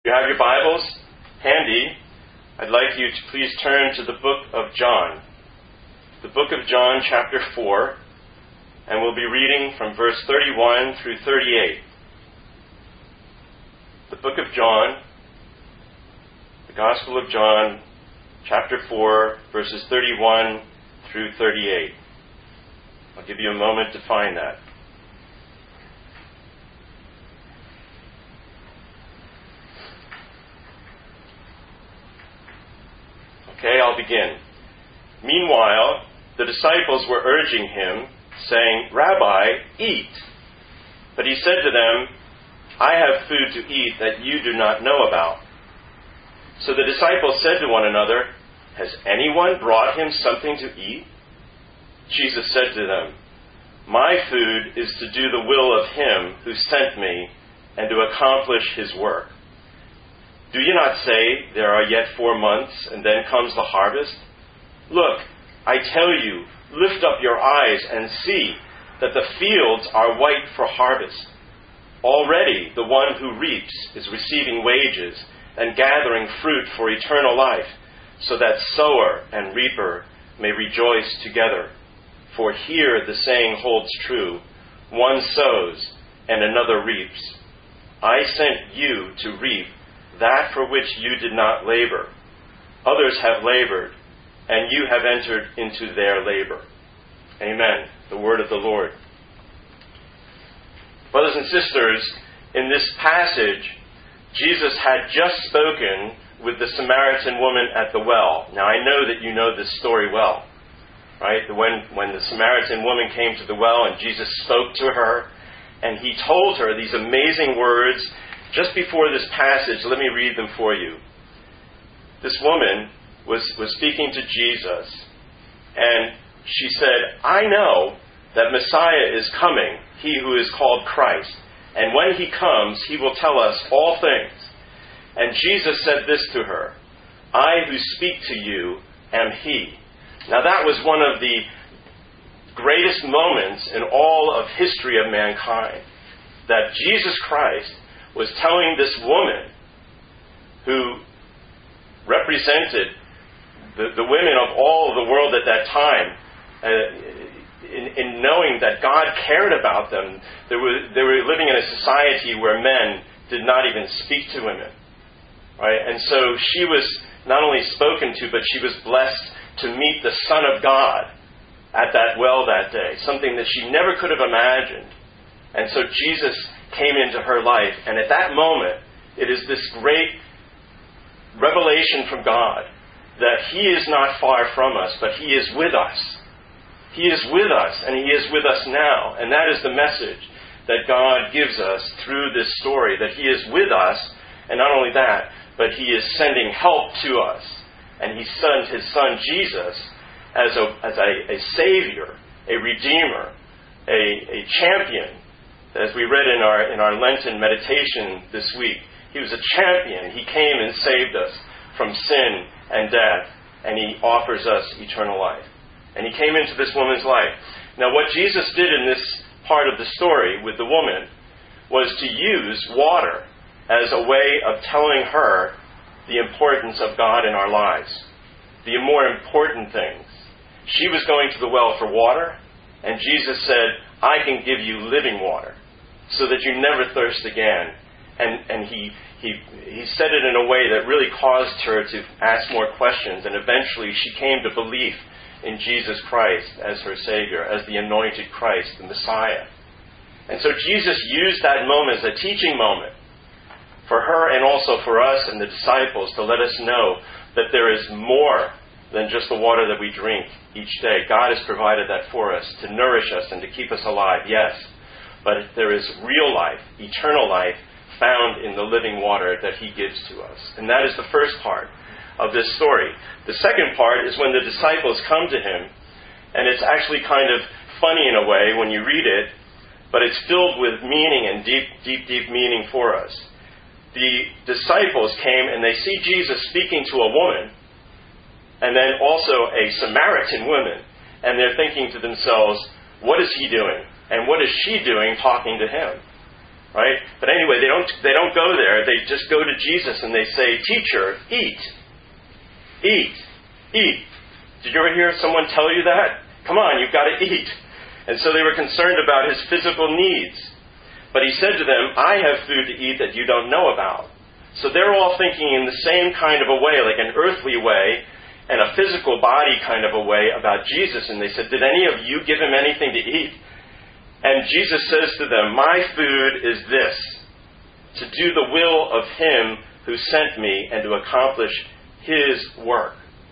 you have your Bibles handy, I'd like you to please turn to the book of John. The book of John, chapter 4, and we'll be reading from verse 31 through 38. The book of John, the Gospel of John, chapter 4, verses 31 through 38. I'll give you a moment to find that. Okay, I'll begin. Meanwhile, the disciples were urging him, saying, "Rabbi, eat." But he said to them, "I have food to eat that you do not know about." So the disciples said to one another, "Has anyone brought him something to eat?" Jesus said to them, "My food is to do the will of him who sent me and to accomplish his work. Do you not say, 'There are yet 4 months, and then comes the harvest'? Look, I tell you, lift up your eyes and see that the fields are white for harvest. Already the one who reaps is receiving wages and gathering fruit for eternal life, so that sower and reaper may rejoice together. For here the saying holds true, one sows and another reaps. I sent you to reap that for which you did not labor. Others have labored, and you have entered into their labor." Amen. The word of the Lord. Brothers and sisters, in this passage, Jesus had just spoken with the Samaritan woman at the well. Now, I know that you know this story well, right? When the Samaritan woman came to the well and Jesus spoke to her, and he told her these amazing words. Just before this passage, let me read them for you. This woman was speaking to Jesus, and she said, "I know that Messiah is coming, he who is called Christ. And when he comes, he will tell us all things." And Jesus said this to her, "I who speak to you am he." Now that was one of the greatest moments in all of history of mankind, that Jesus Christ was telling this woman, who represented the women of all of the world at that time, in knowing that God cared about them. They were living in a society where men did not even speak to women, right? And so she was not only spoken to, but she was blessed to meet the Son of God at that well that day, something that she never could have imagined. And so Jesus came into her life, and at that moment, it is this great revelation from God that he is not far from us, but he is with us. He is with us, and he is with us now. And that is the message that God gives us through this story, that he is with us, and not only that, but he is sending help to us. And he sent his son Jesus as a savior, a redeemer, a champion. As we read in our Lenten meditation this week, he was a champion. He came and saved us from sin and death, and he offers us eternal life. And he came into this woman's life. Now, what Jesus did in this part of the story with the woman was to use water as a way of telling her the importance of God in our lives, the more important things. She was going to the well for water, and Jesus said, "I can give you living water, so that you never thirst again." And he said it in a way that really caused her to ask more questions, and eventually she came to belief in Jesus Christ as her Savior, as the anointed Christ, the Messiah. And so Jesus used that moment as a teaching moment for her and also for us and the disciples, to let us know that there is more than just the water that we drink each day. God has provided that for us to nourish us and to keep us alive, yes. But there is real life, eternal life, found in the living water that he gives to us. And that is the first part of this story. The second part is when the disciples come to him, and it's actually kind of funny in a way when you read it, but it's filled with meaning and deep meaning for us. The disciples came and they see Jesus speaking to a woman, and then also a Samaritan woman, and they're thinking to themselves, what is he doing? And what is she doing talking to him? right? But anyway, they don't go there. They just go to Jesus and they say, "Teacher, eat. Eat. Eat." Did you ever hear someone tell you that? Come on, you've got to eat. And so they were concerned about his physical needs. But he said to them, "I have food to eat that you don't know about." So they're all thinking in the same kind of a way, like an earthly way and a physical body kind of a way about Jesus. And they said, "Did any of you give him anything to eat?" And Jesus says to them, "My food is this, to do the will of him who sent me and to accomplish his work."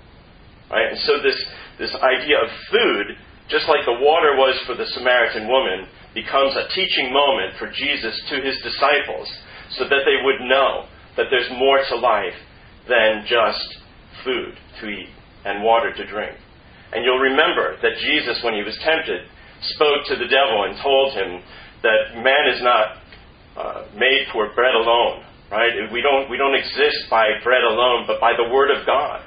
Right? And so this idea of food, just like the water was for the Samaritan woman, becomes a teaching moment for Jesus to his disciples so that they would know that there's more to life than just food to eat and water to drink. And you'll remember that Jesus, when he was tempted, spoke to the devil and told him that man is not made for bread alone, right? We don't exist by bread alone, but by the Word of God.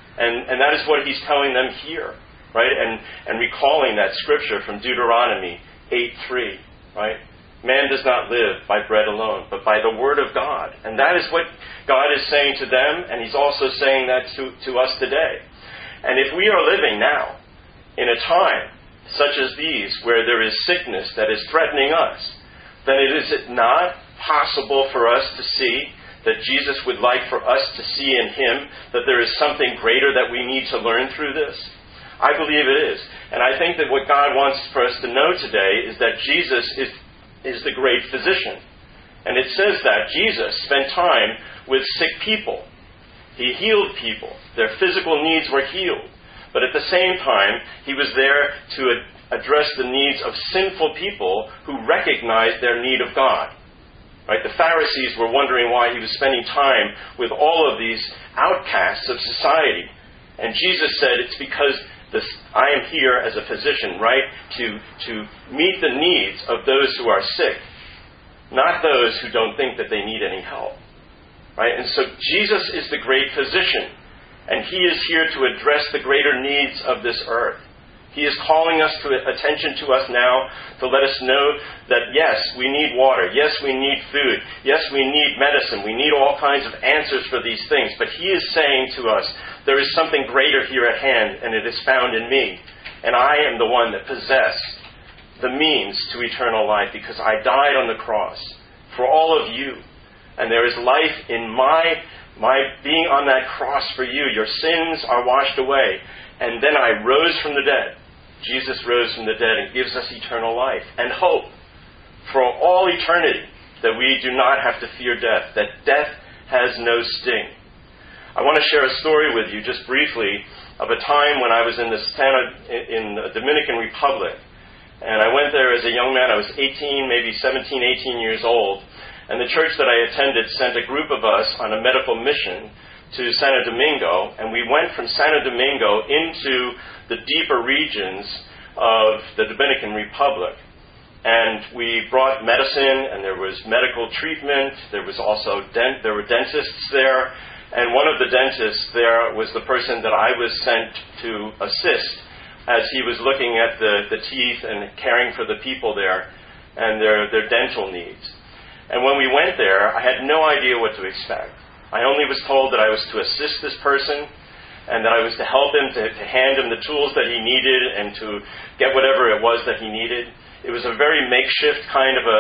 And that is what he's telling them here, right? And recalling that scripture from Deuteronomy 8:3, right? Man does not live by bread alone, but by the Word of God. And that is what God is saying to them, and he's also saying that to us today. And if we are living now in a time such as these, where there is sickness that is threatening us, then is it not possible for us to see that Jesus would like for us to see in him that there is something greater that we need to learn through this? I believe it is. And I think that what God wants for us to know today is that Jesus is the great physician. And it says that Jesus spent time with sick people. He healed people. Their physical needs were healed. But at the same time, he was there to address the needs of sinful people who recognized their need of God. Right? The Pharisees were wondering why he was spending time with all of these outcasts of society. And Jesus said, it's because I am here as a physician, right, to meet the needs of those who are sick, not those who don't think that they need any help. Right? And so Jesus is the great physician, and he is here to address the greater needs of this earth. He is calling us to attention to us now to let us know that yes, we need water. Yes, we need food. Yes, we need medicine. We need all kinds of answers for these things. But he is saying to us, there is something greater here at hand, and it is found in me. And I am the one that possess the means to eternal life because I died on the cross for all of you. And there is life in my being on that cross for you. Your sins are washed away. And then I rose from the dead. Jesus rose from the dead and gives us eternal life and hope for all eternity, that we do not have to fear death, that death has no sting. I want to share a story with you just briefly of a time when I was in the Dominican Republic. And I went there as a young man. I was 18, maybe 17, 18 years old. And the church that I attended sent a group of us on a medical mission to Santo Domingo, and we went from Santo Domingo into the deeper regions of the Dominican Republic. And we brought medicine, and there was medical treatment. There was also there were dentists there, and one of the dentists there was the person that I was sent to assist as he was looking at the teeth and caring for the people there and their dental needs. And when we went there, I had no idea what to expect. I only was told that I was to assist this person and that I was to help him, to hand him the tools that he needed and to get whatever it was that he needed. It was a very makeshift kind of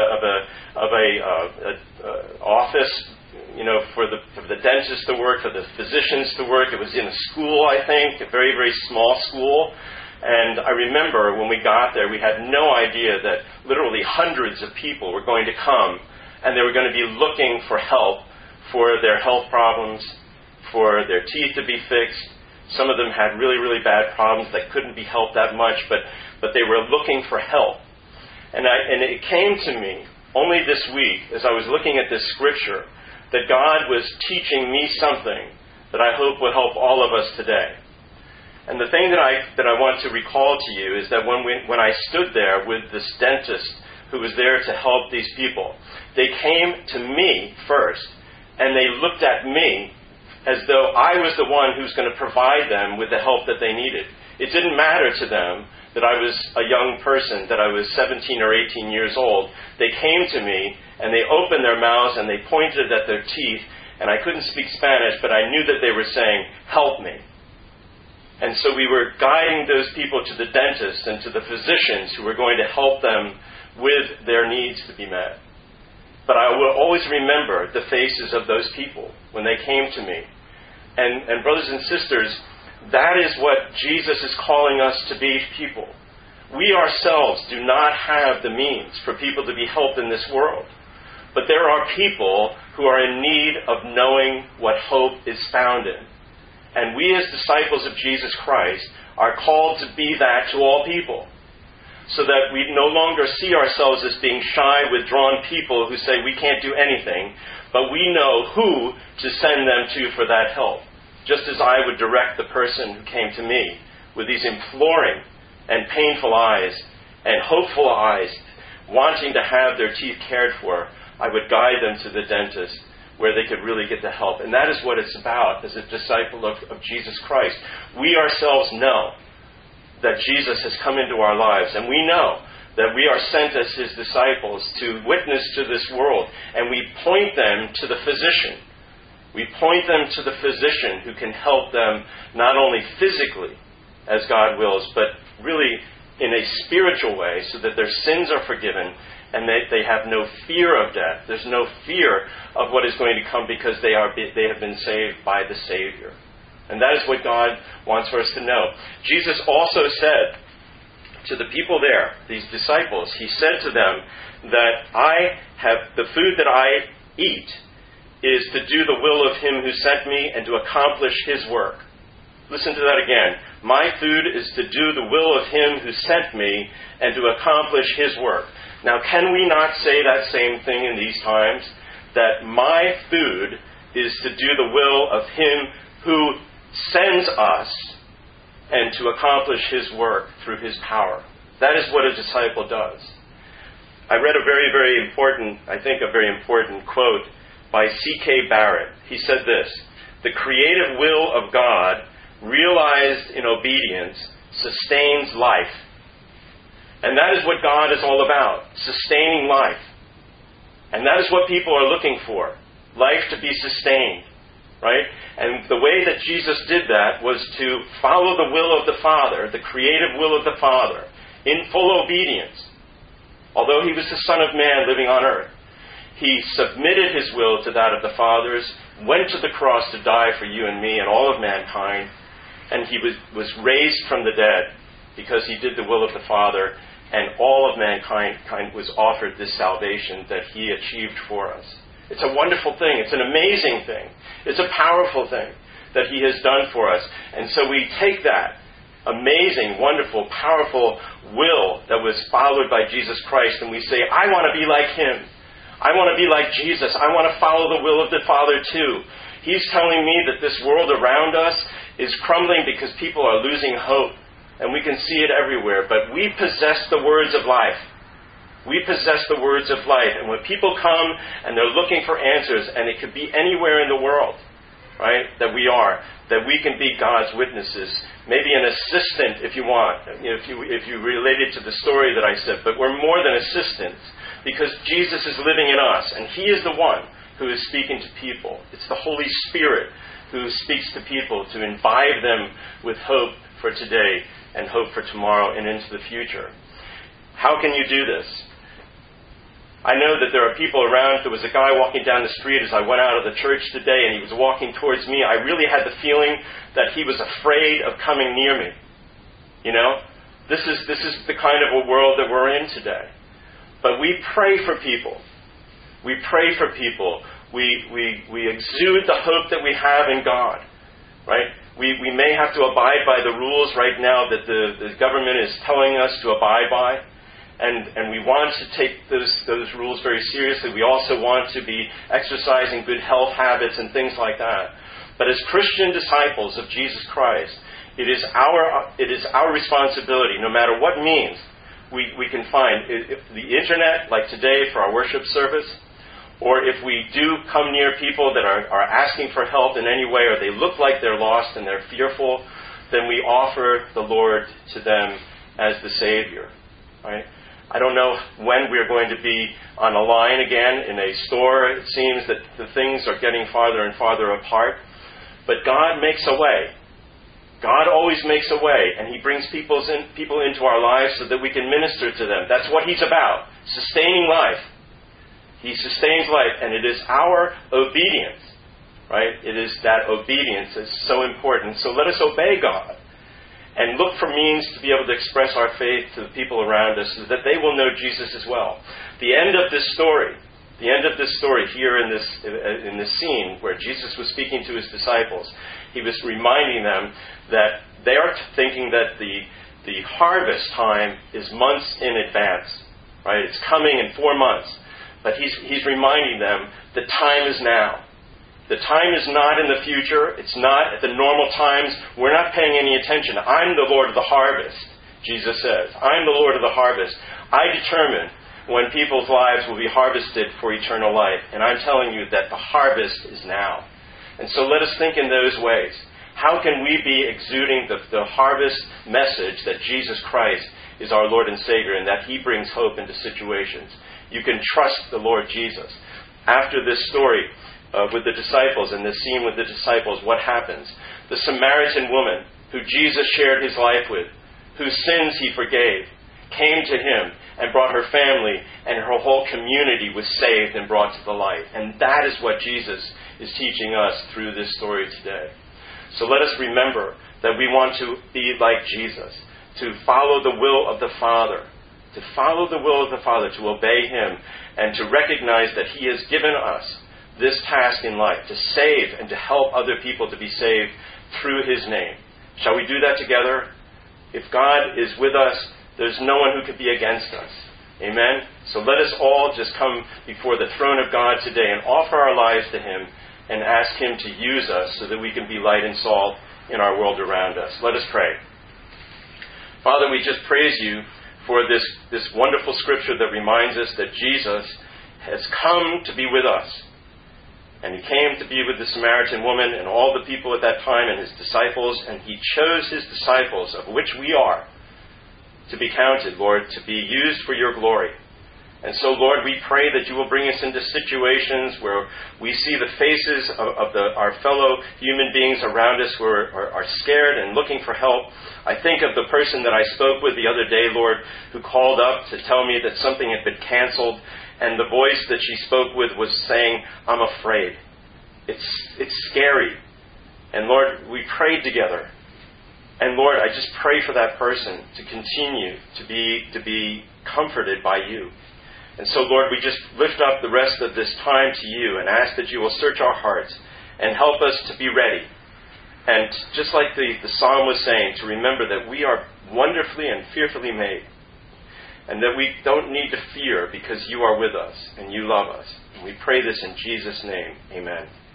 a office, for the dentist to work, for the physicians to work. It was in a school, I think, a very, very small school. And I remember when we got there, we had no idea that literally hundreds of people were going to come and they were going to be looking for help for their health problems, for their teeth to be fixed. Some of them had really, really bad problems that couldn't be helped that much, but they were looking for help. And it came to me only this week, as I was looking at this scripture, that God was teaching me something that I hope will help all of us today. And the thing that I want to recall to you is that when I stood there with this dentist who was there to help these people, they came to me first, and they looked at me as though I was the one who's going to provide them with the help that they needed. It didn't matter to them that I was a young person, that I was 17 or 18 years old, they came to me and they opened their mouths and they pointed at their teeth, and I couldn't speak Spanish, but I knew that they were saying, "Help me." And so we were guiding those people to the dentist and to the physicians who were going to help them with their needs to be met. But I will always remember the faces of those people when they came to me. And brothers and sisters, that is what Jesus is calling us to be people. We ourselves do not have the means for people to be helped in this world. But there are people who are in need of knowing what hope is found in. And we as disciples of Jesus Christ are called to be that to all people. So that we no longer see ourselves as being shy, withdrawn people who say we can't do anything, but we know who to send them to for that help. Just as I would direct the person who came to me with these imploring and painful eyes and hopeful eyes, wanting to have their teeth cared for, I would guide them to the dentist where they could really get the help. And that is what it's about as a disciple of Jesus Christ. We ourselves know that Jesus has come into our lives, and we know that we are sent as His disciples to witness to this world, and we point them to the physician. We point them to the physician who can help them not only physically, as God wills, but really in a spiritual way, so that their sins are forgiven and they have no fear of death. There's no fear of what is going to come because they have been saved by the Savior. And that is what God wants for us to know. Jesus also said to the people there, these disciples, He said to them that the food that I eat is to do the will of Him who sent me and to accomplish His work. Listen to that again. My food is to do the will of Him who sent me and to accomplish His work. Now, can we not say that same thing in these times? That my food is to do the will of Him who sends us and to accomplish His work through His power. That is what a disciple does. I read a very important quote by C.K. Barrett. He said this: "The creative will of God, realized in obedience, sustains life." And that is what God is all about, sustaining life. And that is what people are looking for, life to be sustained. Right? And the way that Jesus did that was to follow the will of the Father, the creative will of the Father, in full obedience. Although He was the Son of Man living on earth, He submitted His will to that of the Father's, went to the cross to die for you and me and all of mankind, and He was raised from the dead because He did the will of the Father, and all of mankind was offered this salvation that He achieved for us. It's a wonderful thing. It's an amazing thing. It's a powerful thing that He has done for us. And so we take that amazing, wonderful, powerful will that was followed by Jesus Christ, and we say, I want to be like Him. I want to be like Jesus. I want to follow the will of the Father too. He's telling me that this world around us is crumbling because people are losing hope. And we can see it everywhere. But we possess the words of life. We possess the words of life. And when people come and they're looking for answers, and it could be anywhere in the world, right, that we can be God's witnesses. Maybe an assistant if you want, if you relate it to the story that I said. But we're more than assistants because Jesus is living in us. And He is the one who is speaking to people. It's the Holy Spirit who speaks to people to imbibe them with hope for today and hope for tomorrow and into the future. How can you do this? I know that there are people around. There was a guy walking down the street as I went out of the church today, and he was walking towards me. I really had the feeling that he was afraid of coming near me. You know? This is the kind of a world that we're in today. But we pray for people. We pray for people. We exude the hope that we have in God. Right? We may have to abide by the rules right now that the government is telling us to abide by. And we want to take those rules very seriously. We also want to be exercising good health habits and things like that. But as Christian disciples of Jesus Christ, it is our responsibility, no matter what means we can find. If the internet, like today for our worship service, or if we do come near people that are asking for help in any way, or they look like they're lost and they're fearful, then we offer the Lord to them as the Savior. Right? I don't know when we're going to be on a line again in a store. It seems that the things are getting farther and farther apart. But God makes a way. God always makes a way, and He brings people into our lives so that we can minister to them. That's what He's about, sustaining life. He sustains life, and it is our obedience, right? It is that obedience that's so important. So let us obey God and look for means to be able to express our faith to the people around us so that they will know Jesus as well. The end of this story here in this scene where Jesus was speaking to His disciples, He was reminding them that they are thinking that the harvest time is months in advance, right? It's coming in 4 months. But He's reminding them the time is now. The time is not in the future. It's not at the normal times. We're not paying any attention. I'm the Lord of the harvest, Jesus says. I'm the Lord of the harvest. I determine when people's lives will be harvested for eternal life. And I'm telling you that the harvest is now. And so let us think in those ways. How can we be exuding the harvest message that Jesus Christ is our Lord and Savior and that He brings hope into situations? You can trust the Lord Jesus. After this story with the disciples and this scene with the disciples, what happens? The Samaritan woman who Jesus shared His life with, whose sins He forgave, came to Him and brought her family, and her whole community was saved and brought to the light. And that is what Jesus is teaching us through this story today. So let us remember that we want to be like Jesus, to follow the will of the Father, to obey Him, and to recognize that He has given us this task in life, to save and to help other people to be saved through His name. Shall we do that together? If God is with us, there's no one who could be against us. Amen? So let us all just come before the throne of God today and offer our lives to Him and ask Him to use us so that we can be light and salt in our world around us. Let us pray. Father, we just praise You for this wonderful scripture that reminds us that Jesus has come to be with us. And He came to be with the Samaritan woman and all the people at that time and His disciples, and He chose His disciples, of which we are, to be counted, Lord, to be used for Your glory. And so, Lord, we pray that You will bring us into situations where we see the faces of our fellow human beings around us who are scared and looking for help. I think of the person that I spoke with the other day, Lord, who called up to tell me that something had been canceled, and the voice that she spoke with was saying, "I'm afraid. It's scary." And Lord, we prayed together. And Lord, I just pray for that person to continue to be comforted by You. And so, Lord, we just lift up the rest of this time to You and ask that You will search our hearts and help us to be ready. And just like the psalm was saying, to remember that we are wonderfully and fearfully made. And that we don't need to fear because You are with us and You love us. And we pray this in Jesus' name. Amen.